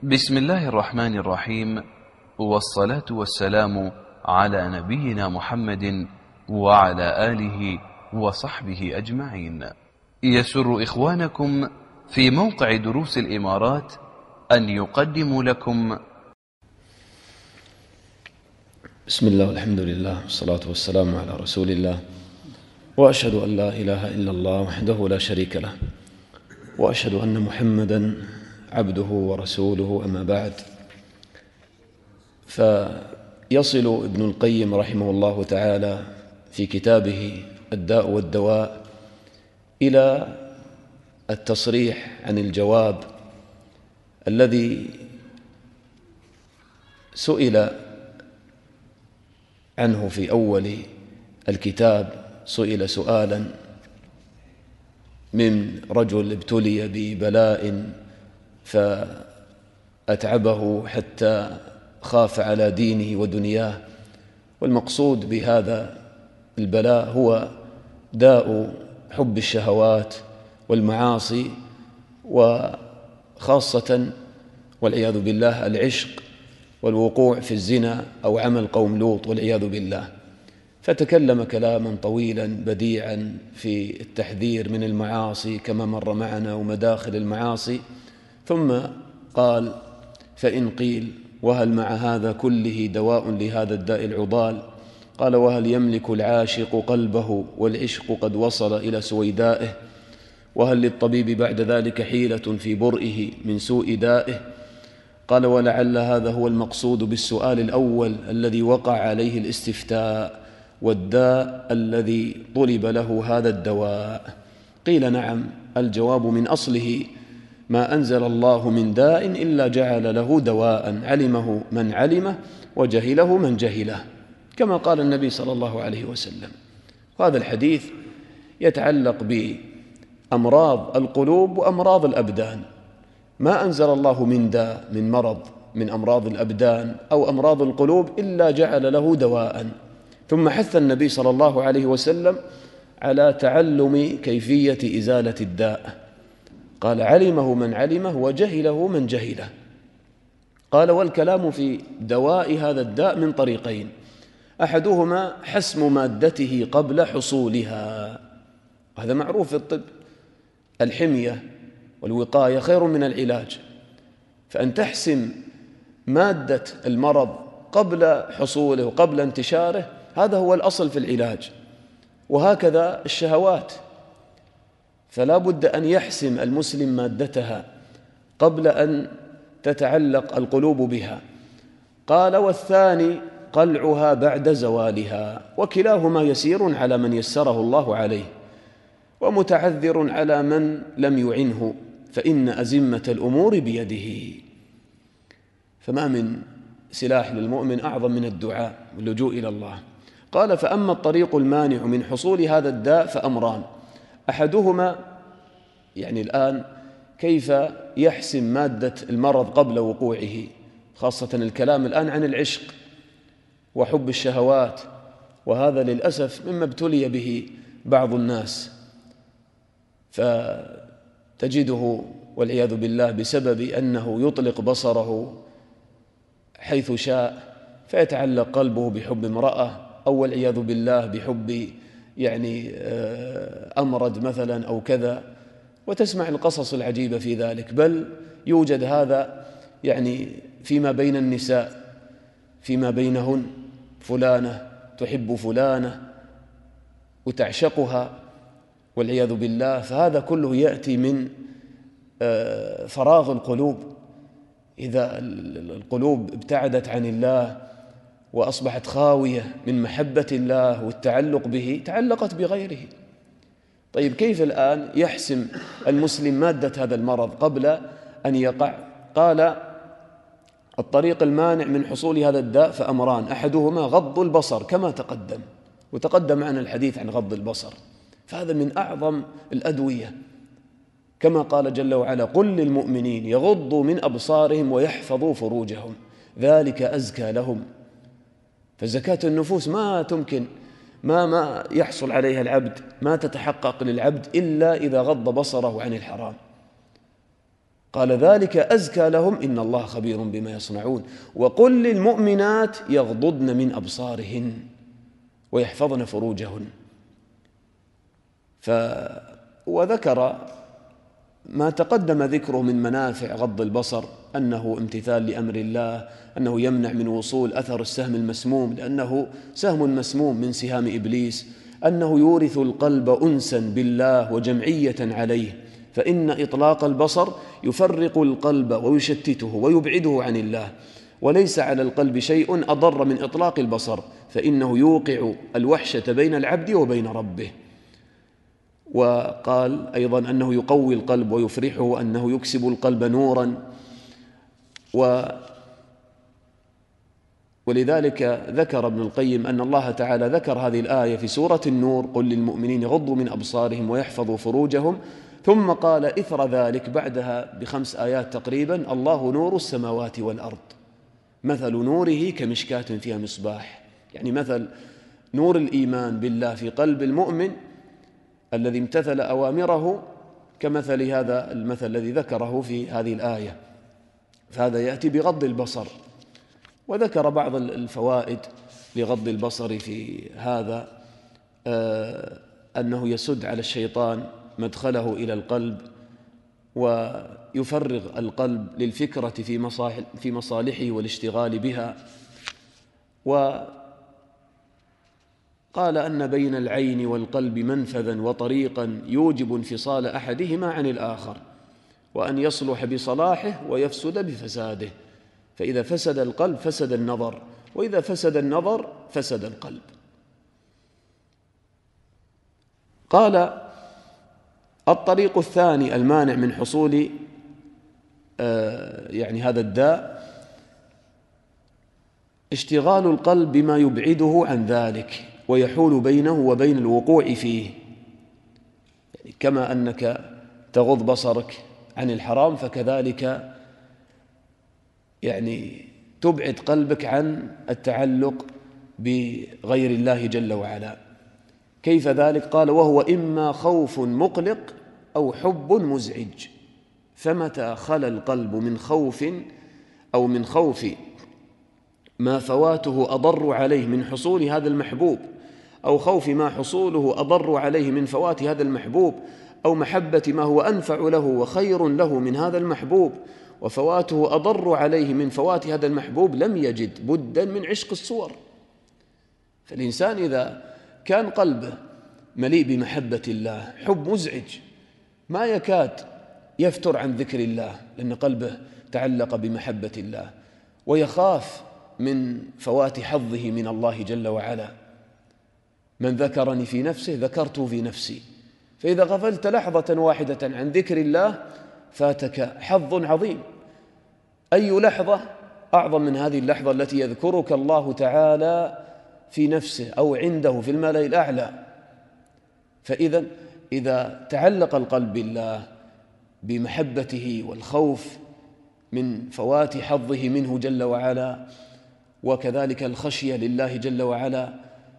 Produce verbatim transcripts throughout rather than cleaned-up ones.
بسم الله الرحمن الرحيم، والصلاة والسلام على نبينا محمد وعلى آله وصحبه أجمعين. يسر إخوانكم في موقع دروس الإمارات أن يقدموا لكم بسم الله والحمد لله والصلاة والسلام على رسول الله، وأشهد أن لا إله إلا الله وحده لا شريك له، وأشهد أن محمدًا عبده ورسوله. أما بعد، فيصل ابن القيم رحمه الله تعالى في كتابه الداء والدواء إلى التصريح عن الجواب الذي سئل عنه في أول الكتاب. سئل سؤالا من رجل ابتلي ببلاء فأتعبه حتى خاف على دينه ودنياه، والمقصود بهذا البلاء هو داء حب الشهوات والمعاصي، وخاصة والعياذ بالله العشق والوقوع في الزنا أو عمل قوم لوط والعياذ بالله. فتكلم كلاما طويلا بديعا في التحذير من المعاصي كما مر معنا ومداخل المعاصي، ثم قال: فإن قيل وهل مع هذا كله دواء لهذا الداء العضال؟ قال: وهل يملك العاشق قلبه والعشق قد وصل إلى سويدائه؟ وهل للطبيب بعد ذلك حيلة في برئه من سوء دائه؟ قال: ولعل هذا هو المقصود بالسؤال الأول الذي وقع عليه الاستفتاء، والداء الذي طلب له هذا الدواء. قيل: نعم، الجواب من أصله: ما أنزل الله من داء إلا جعل له دواء، علمه من علمه وجهله من جهله، كما قال النبي صلى الله عليه وسلم. وهذا الحديث يتعلق بأمراض القلوب وأمراض الأبدان. ما أنزل الله من داء، من مرض من أمراض الأبدان أو أمراض القلوب، إلا جعل له دواء. ثم حث النبي صلى الله عليه وسلم على تعلم كيفية إزالة الداء. قال: علمه من علمه وجهله من جهله. قال: والكلام في دواء هذا الداء من طريقين: أحدهما حسم مادته قبل حصولها، وهذا معروف في الطب، الحمية والوقاية خير من العلاج. فأن تحسم مادة المرض قبل حصوله وقبل انتشاره، هذا هو الأصل في العلاج. وهكذا الشهوات، فلا بد أن يحسم المسلم مادتها قبل أن تتعلق القلوب بها. قال: والثاني قلعها بعد زوالها، وكلاهما يسير على من يسره الله عليه، ومتعذر على من لم يعنه، فإن أزمة الأمور بيده. فما من سلاح للمؤمن أعظم من الدعاء واللجوء إلى الله. قال: فأما الطريق المانع من حصول هذا الداء فأمران: أحدهما، يعني الآن كيف يحسم مادة المرض قبل وقوعه، خاصة الكلام الآن عن العشق وحب الشهوات، وهذا للأسف مما ابتلي به بعض الناس، فتجده والعياذ بالله بسبب أنه يطلق بصره حيث شاء، فيتعلق قلبه بحب امرأة، أو والعياذ بالله بحب يعني أمرد مثلا أو كذا، وتسمع القصص العجيبة في ذلك. بل يوجد هذا يعني فيما بين النساء، فيما بينهن، فلانة تحب فلانة وتعشقها والعياذ بالله. فهذا كله يأتي من فراغ القلوب. إذا القلوب ابتعدت عن الله وأصبحت خاوية من محبة الله والتعلق به، تعلقت بغيره. طيب، كيف الآن يحسم المسلم مادة هذا المرض قبل أن يقع؟ قال: الطريق المانع من حصول هذا الداء فأمران: أحدهما غض البصر، كما تقدم، وتقدم معنا الحديث عن غض البصر، فهذا من أعظم الأدوية، كما قال جل وعلا: قل للمؤمنين يغضوا من أبصارهم ويحفظوا فروجهم ذلك أزكى لهم. فزكاة النفوس ما تمكن ما ما يحصل عليها العبد، ما تتحقق للعبد إلا إذا غض بصره عن الحرام. قال ذلك أزكى لهم إن الله خبير بما يصنعون. وقل للمؤمنات يغضضن من أبصارهن ويحفظن فروجهن. ف وذكر ما تقدم ذكره من منافع غض البصر، أنه امتثال لأمر الله، أنه يمنع من وصول أثر السهم المسموم لأنه سهم مسموم من سهام إبليس، أنه يورث القلب أنسا بالله وجمعية عليه، فإن إطلاق البصر يفرق القلب ويشتته ويبعده عن الله، وليس على القلب شيء أضر من إطلاق البصر، فإنه يوقع الوحشة بين العبد وبين ربه. وقال أيضا أنه يقوي القلب ويفرحه، أنه يكسب القلب نورا. و ولذلك ذكر ابن القيم أن الله تعالى ذكر هذه الآية في سورة النور: قل للمؤمنين يغضوا من أبصارهم ويحفظوا فروجهم، ثم قال إثر ذلك بعدها بخمس آيات تقريبا: الله نور السماوات والأرض مثل نوره كمشكاة فيها مصباح. يعني مثل نور الإيمان بالله في قلب المؤمن الذي امتثل أوامره كمثل هذا المثل الذي ذكره في هذه الآية، فهذا يأتي بغض البصر. وذكر بعض الفوائد لغض البصر في هذا، آه أنه يسد على الشيطان مدخله إلى القلب، ويفرغ القلب للفكرة في مصالح في مصالحه والاشتغال بها. وقال أن بين العين والقلب منفذا وطريقا يوجب انفصال أحدهما عن الآخر، وأن يصلح بصلاحه ويفسد بفساده، فإذا فسد القلب فسد النظر، وإذا فسد النظر فسد القلب. قال: الطريق الثاني المانع من حصول آه يعني هذا الداء اشتغال القلب بما يبعده عن ذلك ويحول بينه وبين الوقوع فيه. يعني كما أنك تغض بصرك عن الحرام، فكذلك يعني تبعد قلبك عن التعلق بغير الله جل وعلا. كيف ذلك؟ قال: وهو إما خوف مقلق أو حب مزعج، فمتى خلا القلب من خوف أو من خوف ما فواته أضر عليه من حصول هذا المحبوب، أو خوف ما حصوله أضر عليه من فوات هذا المحبوب، أو محبة ما هو أنفع له وخير له من هذا المحبوب، وفواته أضر عليه من فوات هذا المحبوب، لم يجد بدا من عشق الصور. فالإنسان إذا كان قلبه مليء بمحبة الله، حب مزعج، ما يكاد يفتر عن ذكر الله لأن قلبه تعلق بمحبة الله، ويخاف من فوات حظه من الله جل وعلا. من ذكرني في نفسه ذكرته في نفسي. فإذا غفلت لحظة واحدة عن ذكر الله فاتك حظ عظيم. أي لحظة أعظم من هذه اللحظة التي يذكرك الله تعالى في نفسه أو عنده في الملأ الأعلى؟ فإذا إذا تعلق القلب بالله بمحبته والخوف من فوات حظه منه جل وعلا، وكذلك الخشية لله جل وعلا،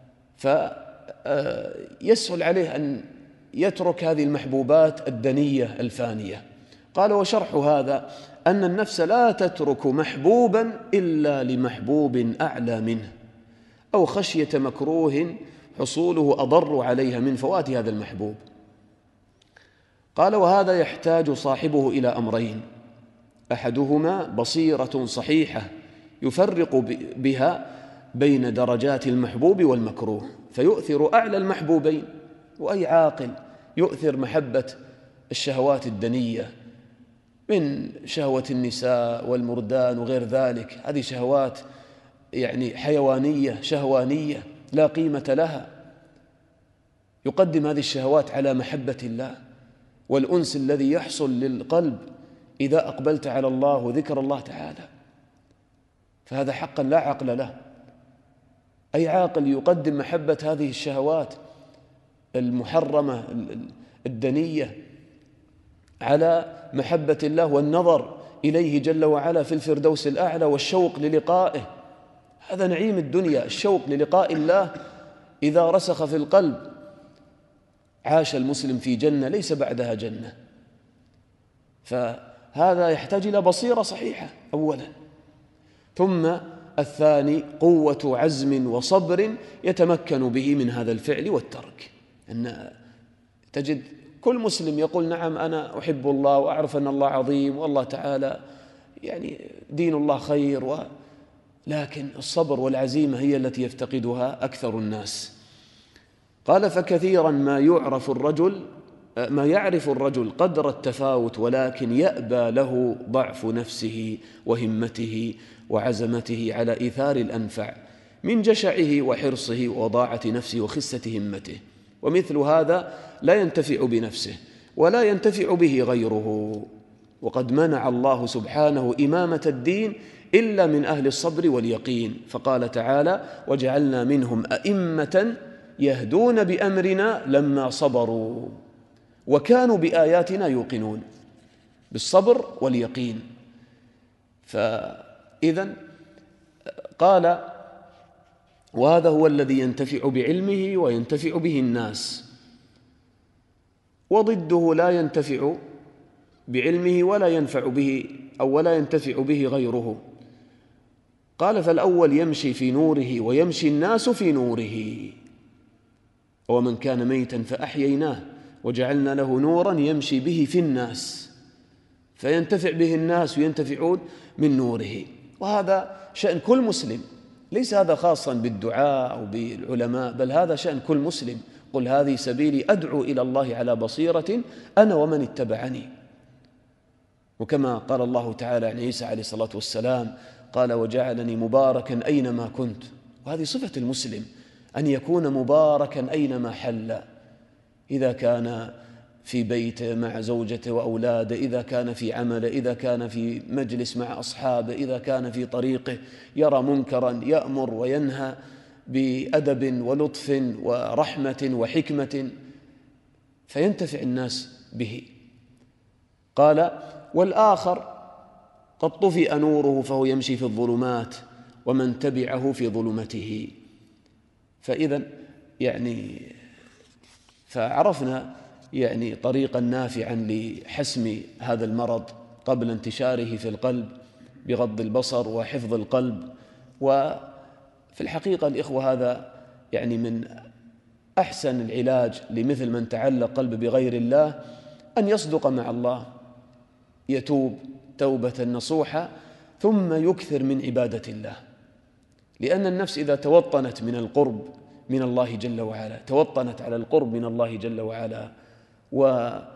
فيسهل عليه أن يترك هذه المحبوبات الدنية الفانية. قال: وشرح هذا أن النفس لا تترك محبوبا إلا لمحبوب أعلى منه، أو خشية مكروه حصوله أضر عليها من فوات هذا المحبوب. قال: وهذا يحتاج صاحبه إلى أمرين: أحدهما بصيرة صحيحة يفرق بها بين درجات المحبوب والمكروه، فيؤثر أعلى المحبوبين. وأي عاقل يؤثر محبة الشهوات الدنية من شهوة النساء والمردان وغير ذلك؟ هذه شهوات يعني حيوانية شهوانية لا قيمة لها. يقدم هذه الشهوات على محبة الله والأنس الذي يحصل للقلب إذا أقبلت على الله وذكر الله تعالى، فهذا حقا لا عقل له. أي عاقل يقدم محبة هذه الشهوات المحرمة الدنية على محبة الله والنظر إليه جل وعلا في الفردوس الأعلى والشوق للقائه؟ هذا نعيم الدنيا، الشوق للقاء الله إذا رسخ في القلب عاش المسلم في جنة ليس بعدها جنة. فهذا هذا يحتاج إلى بصيرة صحيحة أولا، ثم الثاني قوة عزم وصبر يتمكن به من هذا الفعل والترك. أن تجد كل مسلم يقول نعم أنا أحب الله وأعرف أن الله عظيم والله تعالى يعني دين الله خير، و... لكن الصبر والعزيمة هي التي يفتقدها أكثر الناس. قال فكثيرا ما يعرف الرجل ما يعرف الرجل قدر التفاوت ولكن يأبى له ضعف نفسه وهمته وعزمته على إيثار الأنفع من جشعه وحرصه وضاعة نفسه وخسة همته، ومثل هذا لا ينتفع بنفسه ولا ينتفع به غيره. وقد منع الله سبحانه إمامة الدين إلا من أهل الصبر واليقين، فقال تعالى وجعلنا منهم أئمة يهدون بأمرنا لما صبروا وكانوا بآياتنا يوقنون، بالصبر واليقين. فإذن قال وهذا هو الذي ينتفع بعلمه وينتفع به الناس، وضده لا ينتفع بعلمه ولا ينفع به أو ولا ينتفع به غيره. قال فالأول يمشي في نوره ويمشي الناس في نوره، ومن كان ميتا فأحييناه وجعلنا له نورا يمشي به في الناس، فينتفع به الناس وينتفعون من نوره. وهذا شأن كل مسلم، ليس هذا خاصا بالدعاء أو بالعلماء، بل هذا شأن كل مسلم. قل هذه سبيلي أدعو إلى الله على بصيرة أنا ومن اتبعني. وكما قال الله تعالى عن عيسى عليه الصلاة والسلام قال وجعلني مباركا أينما كنت، وهذه صفة المسلم أن يكون مباركا أينما حل، إذا كان في بيته مع زوجته وأولاده، إذا كان في عمله، إذا كان في مجلس مع أصحابه، إذا كان في طريقه يرى منكرا يأمر وينهى بأدب ولطف ورحمة وحكمة فينتفع الناس به. قال والآخر قد طفئ نوره فهو يمشي في الظلمات ومن تبعه في ظلمته. فإذا يعني فعرفنا يعني طريقا نافعا لحسم هذا المرض قبل انتشاره في القلب بغض البصر وحفظ القلب. وفي الحقيقة الإخوة هذا يعني من أحسن العلاج لمثل من تعلق قلب بغير الله أن يصدق مع الله، يتوب توبة نصوحة ثم يكثر من عبادة الله، لأن النفس إذا توطنت من القرب من الله جل وعلا، توطنت على القرب من الله جل وعلا، وبدأ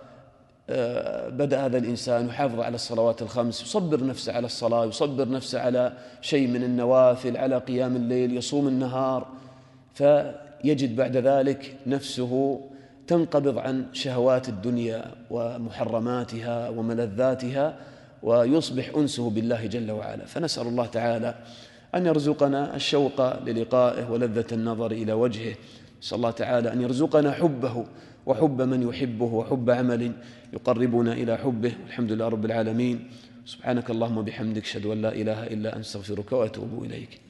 هذا الإنسان يحافظ على الصلوات الخمس، يصبر نفسه على الصلاة، يصبر نفسه على شيء من النوافل، على قيام الليل، يصوم النهار، فيجد بعد ذلك نفسه تنقبض عن شهوات الدنيا ومحرماتها وملذاتها ويصبح أنسه بالله جل وعلا. فنسأل الله تعالى أن يرزقنا الشوق للقائه ولذة النظر إلى وجهه. نسأل الله تعالى أن يرزقنا حبه وحب من يحبه وحب عمل يقربنا إلى حبه. الحمد لله رب العالمين. سبحانك اللهم وبحمدك أشهد أن لا إله إلا أنت أستغفرك وأتوب إليك.